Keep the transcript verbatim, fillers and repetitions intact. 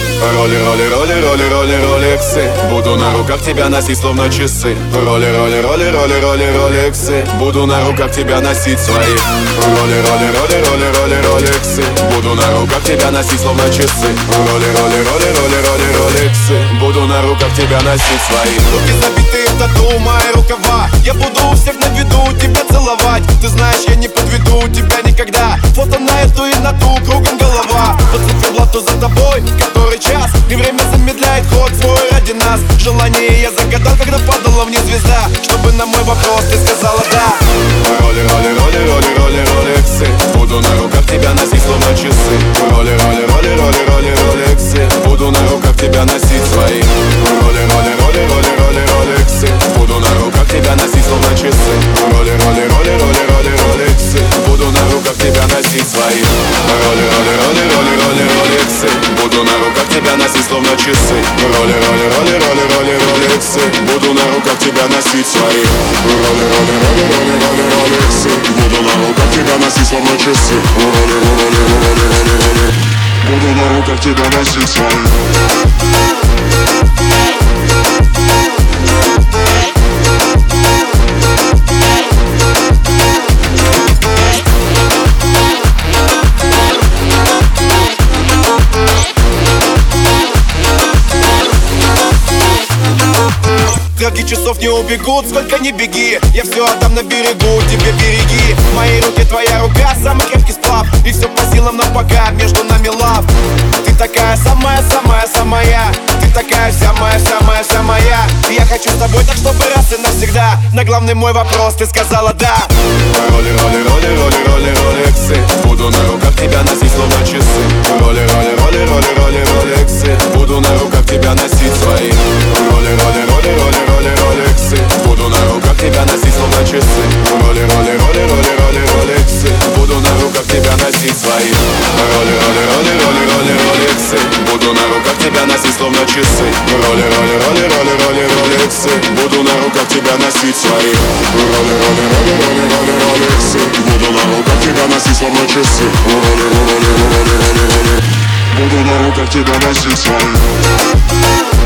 Роли, роли, роли, роли, роли, ролексы. Буду на руках тебя носить, словно часы. Роли, роли, роли, роли, роли, ролексы. Буду на руках тебя носить свои. Роли, роли, роли, роли, роли, ролексы. Буду на руках тебя носить, словно часы. Роли, роли, роли, роли, роли, ролексы. Буду на руках тебя носить свои. Руки забитые в тату, мои рукава. Я буду у всех на виду тебя целовать. Ты знаешь, я не подведу тебя никогда. Фото на эту и на ту, кругом голова. Под циферблату за тобой, который час. И время замедляет ход свой ради нас. Желание я загадал, когда падала вниз звезда. Чтобы на мой вопрос ты сказала да. Роли, роли, роли, роли, роли, ролексы. Буду на руках тебя носить, словно часы. Роли, роли, роли, роли, роли, ролексы. Буду на руках тебя носить свои. Роли, роли, роли, роли, роли, ролексы. Буду на руках тебя носить, словно часы. Роли, роли, роли, роли, роли, ролексы. Буду на руках тебя носить свои. Роли, роли, роли, роли, роли, ролексы. Буду на руках тебя носить, словно часы. Роли, роли, роли, роли, роли, ролексы. Буду на руках тебя носить свои. Роли, роли, роли, роли, роли, ролексы. Буду на руках тебя носить, словно часы. Роли, роли, роли, роли, роли. Буду на руках тебя носить свои. Стрелки часов не убегут, сколько не беги. Я все отдам на берегу, тебе береги. В моей руке твоя рука, самый крепкий сплав. И все по силам, но пока между нами лав. Ты такая самая-самая-самая. Ты такая вся моя, вся моя, вся моя. И я хочу с тобой так, чтобы раз и навсегда. На главный мой вопрос ты сказала да. Роли, роли, роли, роли, роли, ролексы. Буду на руках тебя носить, словно часы. Роли, роли, роли, роли, роли, ролексы. Буду на руках тебя носить свои. Роли, роли, роли, роли, роли, ролексы. Буду на руках тебя носить, словно часы. Роли, роли, роли, роли, роли, ролексы. Буду на руках тебя носить свои. Роли, роли, роли, роли, роли, ролексы. Буду на руках тебя носить, словно часы. Роли, роли, роли, роли, роли, ролексы. Буду на руках тебя носить свои. Роли, роли, роли, роли, роли, ролексы. Буду на руках тебя носить, словно часы. Роли, роли, роли, роли, роли, роли. Буду на руках тебя носить свои.